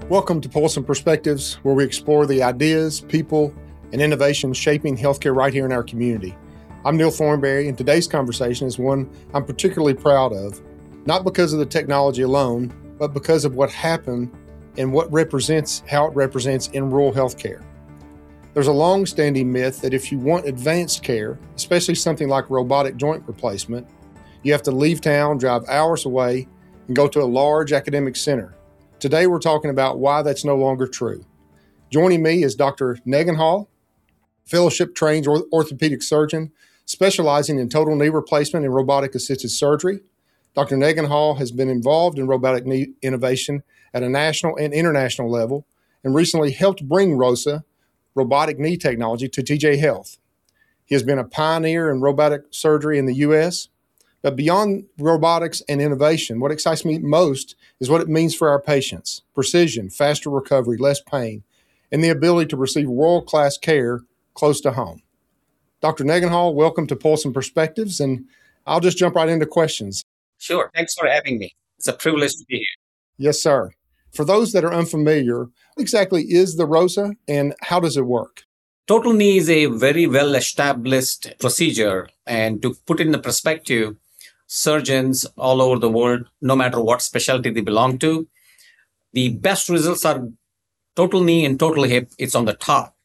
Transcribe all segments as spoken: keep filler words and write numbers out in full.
Welcome to Paulson Perspectives, where we explore the ideas, people, and innovations shaping healthcare right here in our community. I'm Neil Thornberry, and today's conversation is one I'm particularly proud of, not because of the technology alone, but because of what happened and what represents, how it represents in rural healthcare. There's a long-standing myth that if you want advanced care, especially something like robotic joint replacement, you have to leave town, drive hours away, and go to a large academic center. Today, we're talking about why that's no longer true. Joining me is Doctor Negin Hall, fellowship-trained orthopedic surgeon specializing in total knee replacement and robotic-assisted surgery. Doctor Negin Hall has been involved in robotic knee innovation at a national and international level and recently helped bring ROSA, robotic knee technology, to T J Health. He has been a pioneer in robotic surgery in the U S, but beyond robotics and innovation, what excites me most is what it means for our patients: precision, faster recovery, less pain, and the ability to receive world-class care close to home. Doctor Negin Hall, welcome to Paulson Perspectives, and I'll just jump right into questions. Sure. Thanks for having me. It's a privilege to be here. Yes, sir. For those that are unfamiliar, what exactly is the ROSA and how does it work? Total knee is a very well-established procedure, and to put it in the perspective, surgeons all over the world, no matter what specialty they belong to, the best results are total knee and total hip. It's on the top.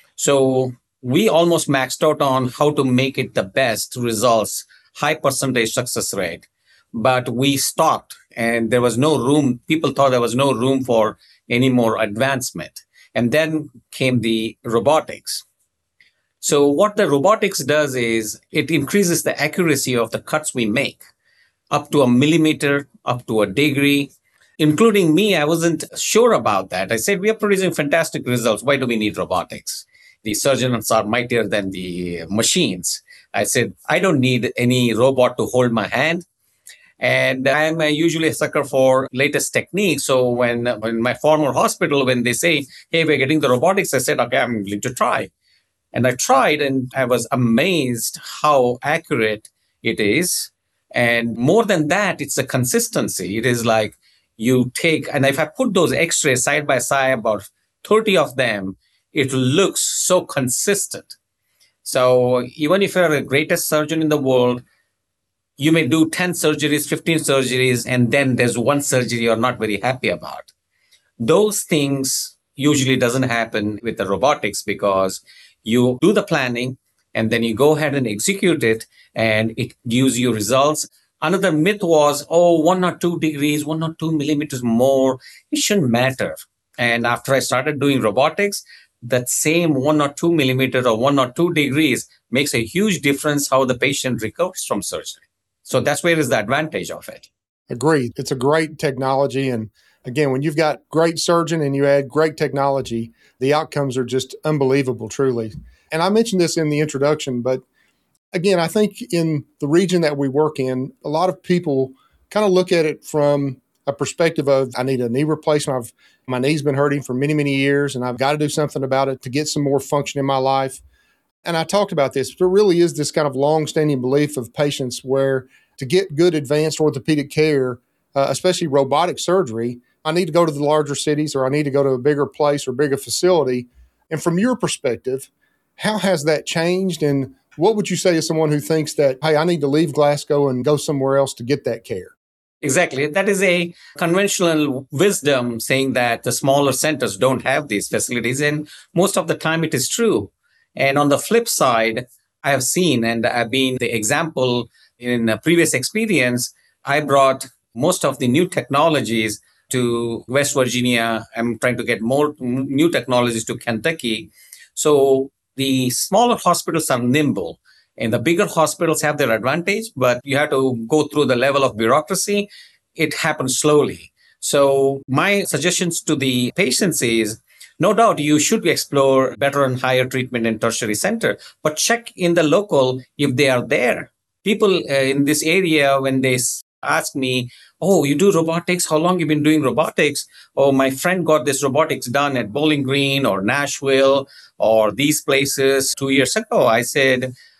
So we almost maxed out on how to make it the best results, high percentage success rate. But we stopped, and there was no room. People thought there was no room for any more advancement. And then came the robotics. So what the robotics does is it increases the accuracy of the cuts we make up to a millimeter, up to a degree. Including me, I wasn't sure about that. I said, we are producing fantastic results. Why do we need robotics? The surgeons are mightier than the machines. I said, I don't need any robot to hold my hand. And I'm usually a sucker for latest techniques. So when, when my former hospital, when they say, hey, we're getting the robotics, I said, okay, I'm willing to try. And I tried, and I was amazed how accurate it is. And more than that, it's a consistency. It is like you take, and if I put those x-rays side by side, about thirty of them, it looks so consistent. So even if you're the greatest surgeon in the world, you may do ten surgeries, fifteen surgeries, and then there's one surgery you're not very happy about. Those things usually doesn't happen with the robotics because you do the planning and then you go ahead and execute it and it gives you results. Another myth was, oh, one or two degrees, one or two millimeters more, it shouldn't matter. And after I started doing robotics, that same one or two millimeter or one or two degrees makes a huge difference how the patient recovers from surgery. So that's where is the advantage of it. Agreed. It's a great technology. And again, when you've got great surgeon and you add great technology, the outcomes are just unbelievable, truly. And I mentioned this in the introduction, but again, I think in the region that we work in, a lot of people kind of look at it from a perspective of, I need a knee replacement. I've, my knee's been hurting for many, many years, and I've got to do something about it to get some more function in my life. And I talked about this. There really is this kind of long-standing belief of patients where to get good advanced orthopedic care, uh, especially robotic surgery, I need to go to the larger cities or I need to go to a bigger place or bigger facility. And from your perspective, how has that changed? And what would you say to someone who thinks that, hey, I need to leave Glasgow and go somewhere else to get that care? Exactly. That is a conventional wisdom saying that the smaller centers don't have these facilities. And most of the time it is true. And on the flip side, I have seen, and I've been the example in a previous experience, I brought most of the new technologies to West Virginia. I'm trying to get more new technologies to Kentucky. So the smaller hospitals are nimble and the bigger hospitals have their advantage, but you have to go through the level of bureaucracy. It happens slowly. So my suggestions to the patients is, no doubt you should explore better and higher treatment in tertiary center, but check in the local if they are there. People uh, in this area, when they ask me, oh, you do robotics? How long have you been doing robotics? Oh, my friend got this robotics done at Bowling Green or Nashville or these places two years ago. I said,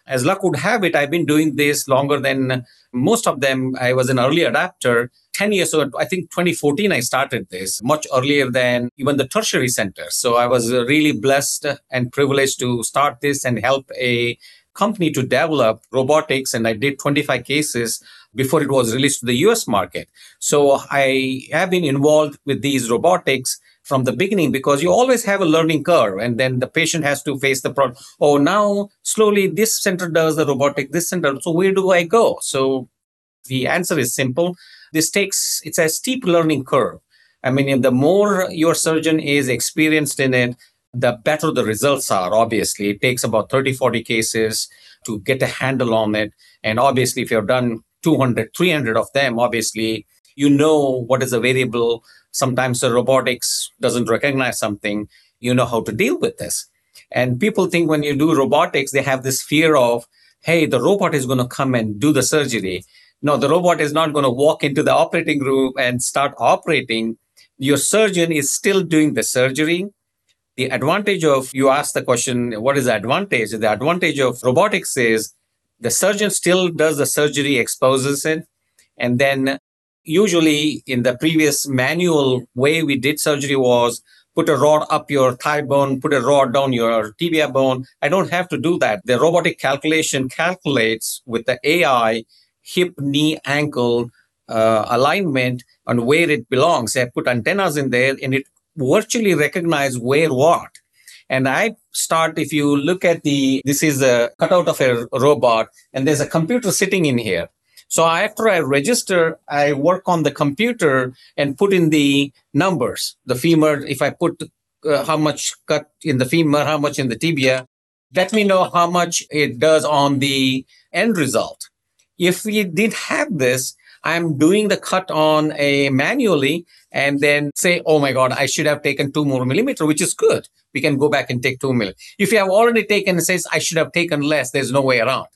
as luck would have it, I've been doing this longer than most of them. I was an early adapter. ten years ago, I think twenty fourteen, I started this much earlier than even the tertiary center. So I was really blessed and privileged to start this and help a company to develop robotics. And I did twenty-five cases before it was released to the U S market. So I have been involved with these robotics from the beginning, because you always have a learning curve, and then the patient has to face the problem. Oh, now slowly this center does the robotic, this center. So where do I go? So the answer is simple. This takes, it's a steep learning curve. I mean, the more your surgeon is experienced in it, the better the results are. Obviously, it takes about thirty, forty cases to get a handle on it. And obviously, if you've done two hundred, three hundred of them, obviously, you know what is a variable. Sometimes the robotics doesn't recognize something. You know how to deal with this. And people think when you do robotics, they have this fear of, hey, the robot is going to come and do the surgery. No, the robot is not going to walk into the operating room and start operating. Your surgeon is still doing the surgery. The advantage of, you asked the question, what is the advantage? The advantage of robotics is the surgeon still does the surgery, exposes it, and then usually in the previous manual way we did surgery was put a rod up your thigh bone, put a rod down your tibia bone. I don't have to do that. The robotic calculation calculates with the A I hip, knee, ankle uh, alignment on where it belongs. I put antennas in there and it virtually recognizes where what. And I start, if you look at the, this is a cutout of a robot and there's a computer sitting in here. So after I register, I work on the computer and put in the numbers. The femur, if I put uh, how much cut in the femur, how much in the tibia, let me know how much it does on the end result. If we didn't have this, I'm doing the cut on a manually and then say, oh my God, I should have taken two more millimeter, which is good. We can go back and take two millimeter. If you have already taken and says, I should have taken less, there's no way around.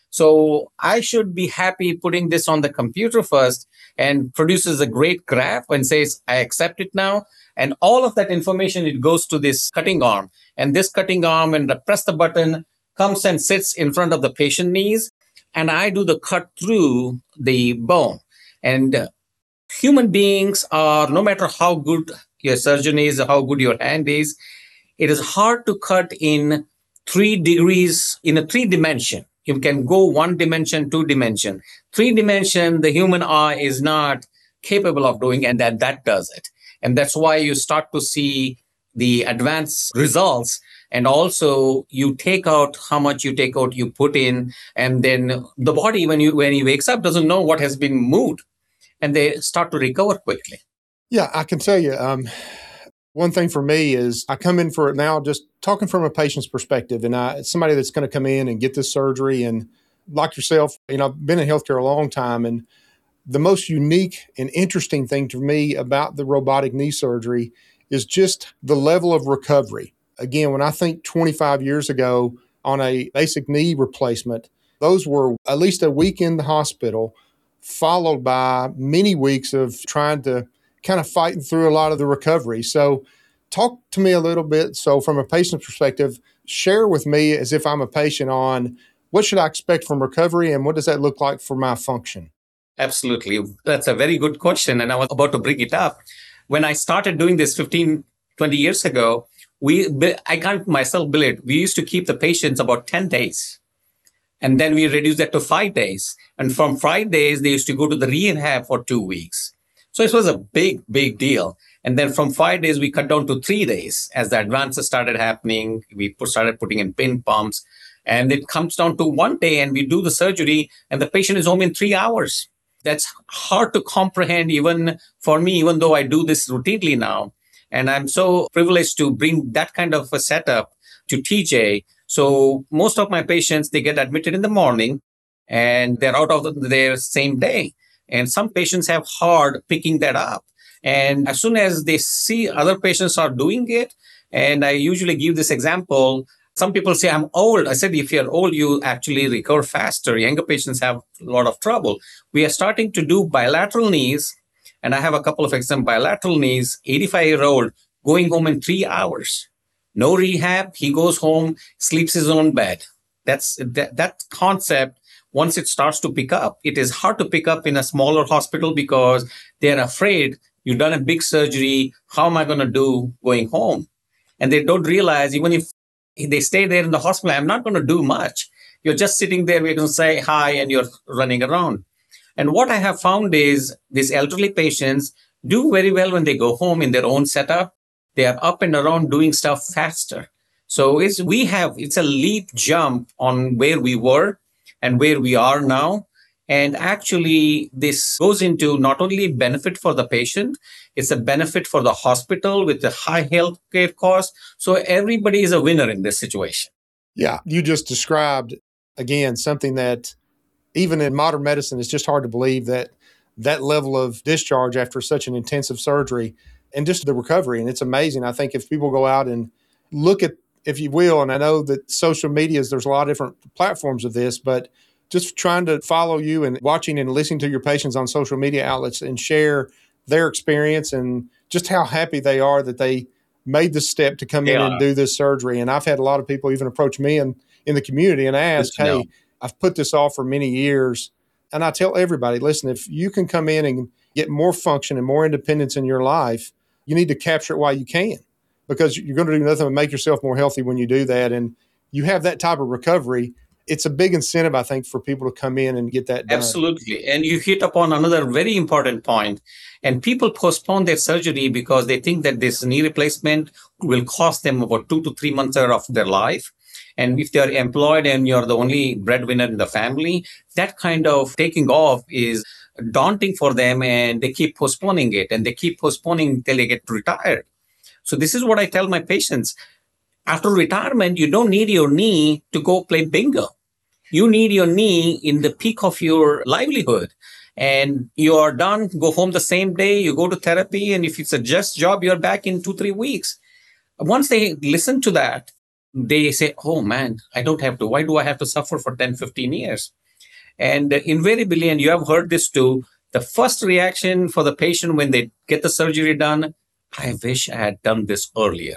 So I should be happy putting this on the computer first and produces a great graph and says, I accept it now. And all of that information, it goes to this cutting arm. And this cutting arm, and I press the button, comes and sits in front of the patient knees. And I do the cut through the bone. And uh, human beings are, no matter how good your surgeon is, how good your hand is, it is hard to cut in three degrees, in a three dimension. You can go one dimension, two dimension. Three dimension, the human eye is not capable of doing, and that, that does it. And that's why you start to see the advanced results. And also you take out how much you take out, you put in, and then the body, when you when he wakes up, doesn't know what has been moved, and they start to recover quickly. Yeah, I can tell you, um, one thing for me is I come in for it now just talking from a patient's perspective, and I, somebody that's going to come in and get this surgery. And like yourself, you know, I've been in healthcare a long time, and the most unique and interesting thing to me about the robotic knee surgery is just the level of recovery. Again, when I think twenty-five years ago on a basic knee replacement, those were at least a week in the hospital, followed by many weeks of trying to kind of fighting through a lot of the recovery. So talk to me a little bit. So from a patient's perspective, share with me as if I'm a patient on what should I expect from recovery and what does that look like for my function? Absolutely. That's a very good question. And I was about to bring it up. When I started doing this fifteen, twenty years ago, we I can't myself bill it. We used to keep the patients about ten days. And then we reduced that to five days. And from five days, they used to go to the rehab for two weeks. So it was a big, big deal. And then from five days, we cut down to three days. As the advances started happening, we put, started putting in pin pumps. And it comes down to one day and we do the surgery and the patient is home in three hours. That's hard to comprehend even for me, even though I do this routinely now. And I'm so privileged to bring that kind of a setup to T J. So most of my patients, they get admitted in the morning and they're out of their same day. And some patients have hard picking that up. And as soon as they see other patients are doing it, and I usually give this example, some people say, I'm old. I said, if you're old, you actually recover faster. Younger patients have a lot of trouble. We are starting to do bilateral knees. And I have a couple of examples, bilateral knees, eighty-five-year-old going home in three hours. No rehab. He goes home, sleeps his own bed. That's that, that concept. Once it starts to pick up, it is hard to pick up in a smaller hospital because they're afraid you've done a big surgery. How am I going to do going home? And they don't realize even if they stay there in the hospital, I'm not going to do much. You're just sitting there, we're going to say hi, and you're running around. And what I have found is these elderly patients do very well when they go home in their own setup. They are up and around doing stuff faster. So it's, we have, it's a leap jump on where we were and where we are now. And actually, this goes into not only benefit for the patient, it's a benefit for the hospital with the high healthcare cost. So everybody is a winner in this situation. Yeah, you just described, again, something that even in modern medicine, it's just hard to believe that that level of discharge after such an intensive surgery and just the recovery. And it's amazing. I think if people go out and look at, if you will, and I know that social media, there's a lot of different platforms of this, but just trying to follow you and watching and listening to your patients on social media outlets and share their experience and just how happy they are that they made the step to come They in are. and do this surgery. And I've had a lot of people even approach me in, in the community and ask, Good to know. hey, I've put this off for many years. And I tell everybody, listen, if you can come in and get more function and more independence in your life, you need to capture it while you can, because you're going to do nothing but make yourself more healthy when you do that. And you have that type of recovery. It's a big incentive, I think, for people to come in and get that done. Absolutely. And you hit upon another very important point. And people postpone their surgery because they think that this knee replacement will cost them about two to three months of their life. And if they're employed and you're the only breadwinner in the family, that kind of taking off is daunting for them, and they keep postponing it and they keep postponing until they get retired. So this is what I tell my patients. After retirement, you don't need your knee to go play bingo. You need your knee in the peak of your livelihood. And you are done, go home the same day, you go to therapy. And if it's a just job, you're back in two, three weeks. Once they listen to that, they say, oh man, I don't have to. Why do I have to suffer for ten, fifteen years? And invariably, and you have heard this too, the first reaction for the patient when they get the surgery done, I wish I had done this earlier.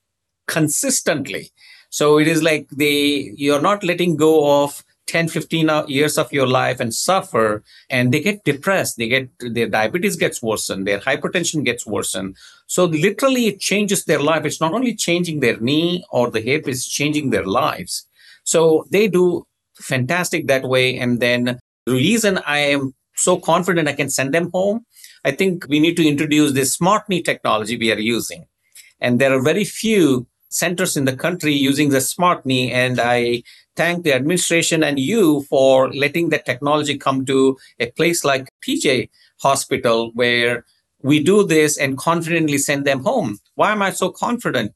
Consistently. So it is like they, you're not letting go of ten, fifteen years of your life and suffer, and they get depressed. They get, their diabetes gets worsened, their hypertension gets worsened. So literally it changes their life. It's not only changing their knee or the hip, it's changing their lives. So they do fantastic that way. And then the reason I am so confident I can send them home, I think we need to introduce this smart knee technology we are using. And there are very few centers in the country using the smart knee. And I thank the administration and you for letting that technology come to a place like P J Hospital, where we do this and confidently send them home. Why am I so confident?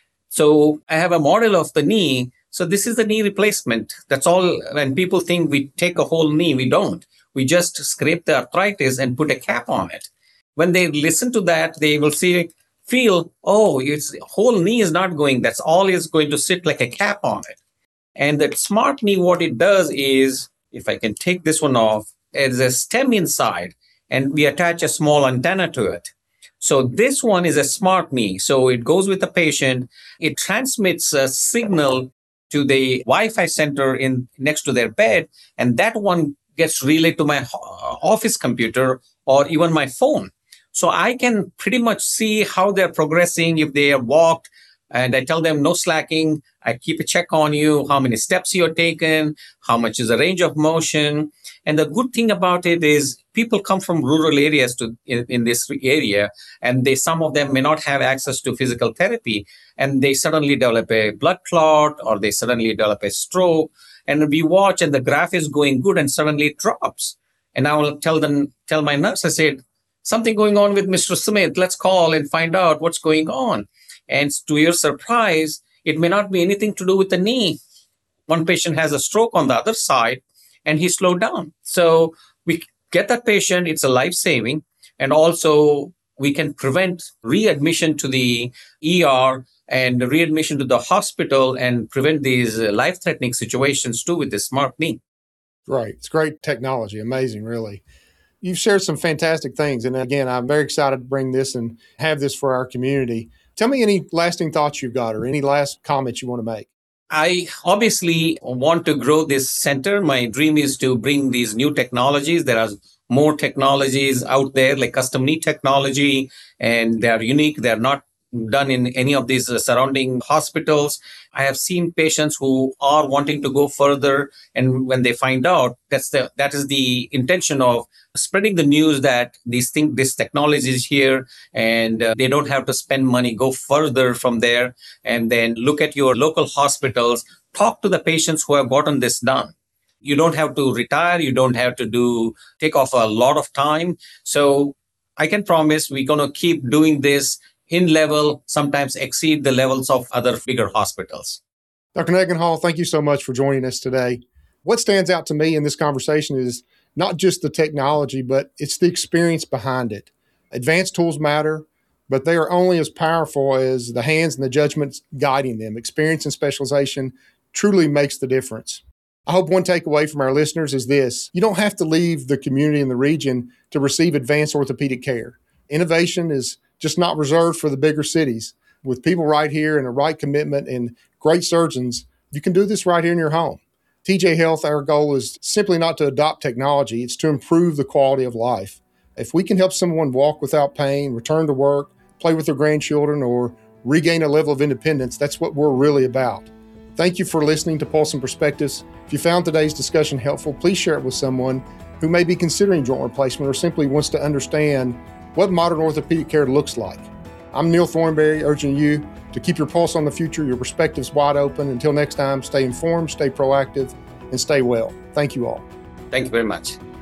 So I have a model of the knee. So this is the knee replacement. That's all. When people think we take a whole knee, we don't. We just scrape the arthritis and put a cap on it. When they listen to that, they will see, feel, oh, it's whole knee is not going. That's all is going to sit like a cap on it. And that smart knee, what it does is, if I can take this one off, there's a stem inside, and we attach a small antenna to it. So this one is a smart knee. So it goes with the patient. It transmits a signal to the Wi-Fi center in next to their bed, and that one gets relayed to my office computer or even my phone. So I can pretty much see how they're progressing, if they have walked, and I tell them no slacking. I keep a check on you, how many steps you're taken, how much is the range of motion. And the good thing about it is people come from rural areas to in, in this area, and they some of them may not have access to physical therapy, and they suddenly develop a blood clot or they suddenly develop a stroke. And we watch and the graph is going good and suddenly it drops. And I will tell them, tell my nurse, I said, something going on with Mister Smith. Let's call and find out what's going on. And to your surprise, it may not be anything to do with the knee. One patient has a stroke on the other side and he slowed down. So we get that patient, it's a life-saving. And also we can prevent readmission to the E R and readmission to the hospital and prevent these life-threatening situations too with the smart knee. Right. It's great technology. Amazing, really. You've shared some fantastic things. And again, I'm very excited to bring this and have this for our community. Tell me any lasting thoughts you've got or any last comments you want to make. I obviously want to grow this center. My dream is to bring these new technologies. There are more technologies out there, like custom knee technology, and they are unique. They are not done in any of these uh, surrounding hospitals. I have seen patients who are wanting to go further, and when they find out, that's the that is the intention of spreading the news that these things, this technology is here, and uh, they don't have to spend money. Go further from there, and then look at your local hospitals. Talk to the patients who have gotten this done. You don't have to retire. You don't have to do take off a lot of time. So I can promise we're going to keep doing this in level, sometimes exceed the levels of other bigger hospitals. Doctor Nagenhall, thank you so much for joining us today. What stands out to me in this conversation is not just the technology, but it's the experience behind it. Advanced tools matter, but they are only as powerful as the hands and the judgments guiding them. Experience and specialization truly makes the difference. I hope one takeaway from our listeners is this: you don't have to leave the community and the region to receive advanced orthopedic care. Innovation is just not reserved for the bigger cities. With people right here and a right commitment and great surgeons, you can do this right here in your home. T J Health, our goal is simply not to adopt technology, it's to improve the quality of life. If we can help someone walk without pain, return to work, play with their grandchildren, or regain a level of independence, that's what we're really about. Thank you for listening to Pulse and Perspectives. If you found today's discussion helpful, please share it with someone who may be considering joint replacement or simply wants to understand what modern orthopedic care looks like. I'm Neil Thornberry, urging you to keep your pulse on the future, your perspectives wide open. Until next time, stay informed, stay proactive, and stay well. Thank you all. Thank you very much.